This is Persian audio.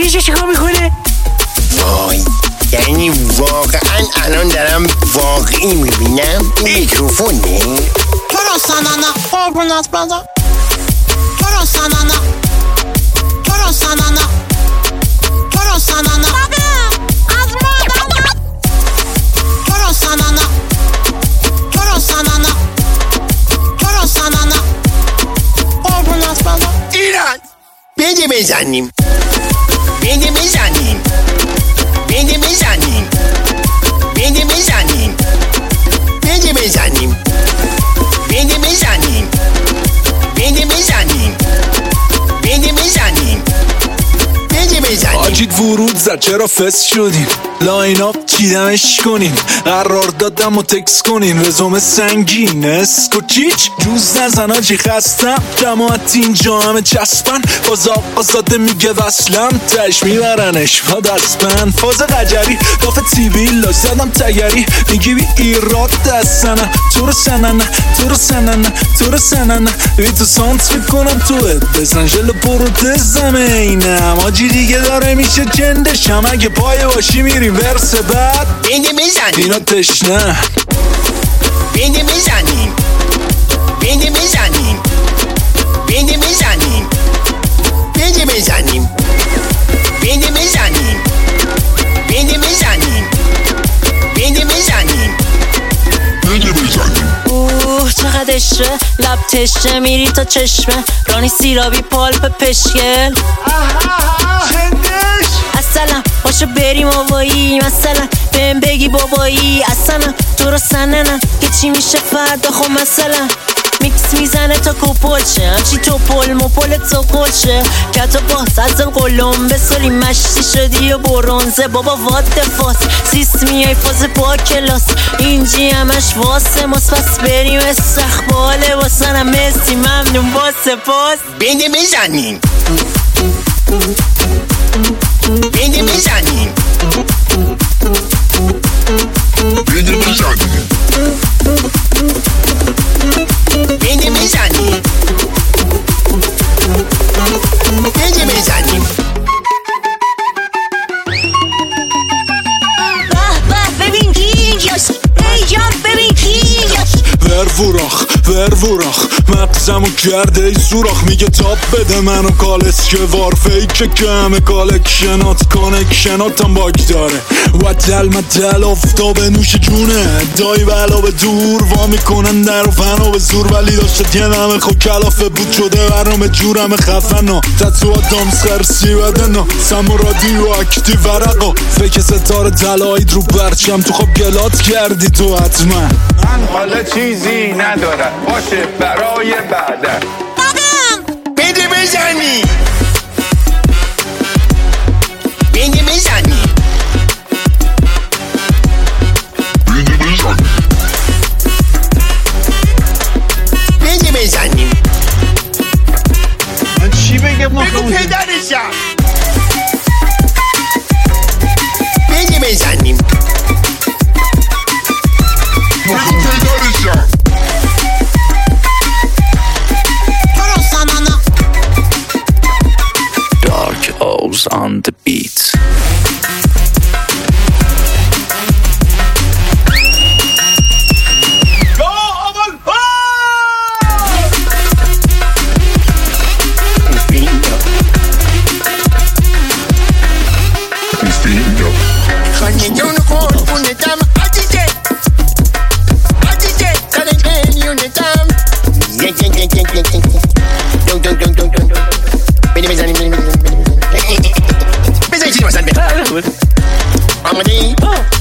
اینجا چیکار میکنه؟ وای، یعنی واقعا الان دارم واقعی میبینم این میکروفونه؟ چرا سننه قربونت بدم؟ چرا سننه؟ چرا سننه؟ چرا سننه؟ از مادر چرا سننه؟ چرا سننه؟ چرا سننه؟ قربونت بدم ایران بده بزنیم، بده بزنیم، بده بزنیم، بده بزنیم، بده بزنیم، بده بزنیم، بده بزنیم، بده بزنیم، بده بزنیم. آجید ورود زد چرا فس شدیم، لاین اپ چیدمش کنیم، قرار دادم و تکس کنیم، رزومه سنگین اسکو چیچ جوز نزن آجی خستم، جماعت اینجا همه چسبن، باز آقا زاده میگه وصلم، تش میبرنش با دستبند، فاز قجری کافه سیبیل لاش زدم تگری، میگی بی ایراد دستنه، تو رو سننه، تو رو سننه، تو رو سننه، بی تو سانت میکنم توت بزن جل پروتزم اینم، آجی دیگه داره میشه جندشم، اگه پای باشی میری ورس بعد بده بزنیم، اینا تشنه بده بزنیم، بده بزنیم، بده بزنیم، بده بزنیم، بده بزنیم، بده بزنیم، بده بزنیم، بده بزنیم. چقدر عشقه لب تشنه میری تا چشمه رانی سیرابی پالپ پشکل اصلا باشو بریم آوایی مثلا بهم بگی بابایی اصلا تو رو سننم که چی میشه فردا خب مثلا میکس میزنه تا کپلشه همچی تو پل مپل تو کلشه کتا باز ازم قلم بسالی مشتی شدی و برونزه بابا وات دفاس سیست میای فاز با کلاس اینجی همش واسه ماست پس بریم استقباله واسنم مسی ممنون با سپاس بده بزنیم، بده بزنیم، بده بزنیم، بده بزنیم، بده بزنیم. به ببین کی اینجاست ای جان ببین کی اینجاست وروراخ مغزمو کرده ای سوراخ، میگه تاب بده منو کالس که وار فیک که همه کالکشنات کانکشناتم باگ داره و دل افتاب نوش جونه دایی بلا به دور وا میکنن در و فنا به زور ولی داشته دلمه خو کلافه بود شده برنامه جورم خفنا تتو آدم سرسی بدنا سمو رادیو اکتیو ورقا فکر ستاره دلایید رو برچم تو خب گلات کردی تو حتما من حالا چیزی ندارم باشه برای بعدن بده بزنی، بده بزنی، بده بزنی، بده بزنیم. من چی بگم بگو پدرشم، بده بزنیم، بگو پدرشم. Dark O's on the beat. I'm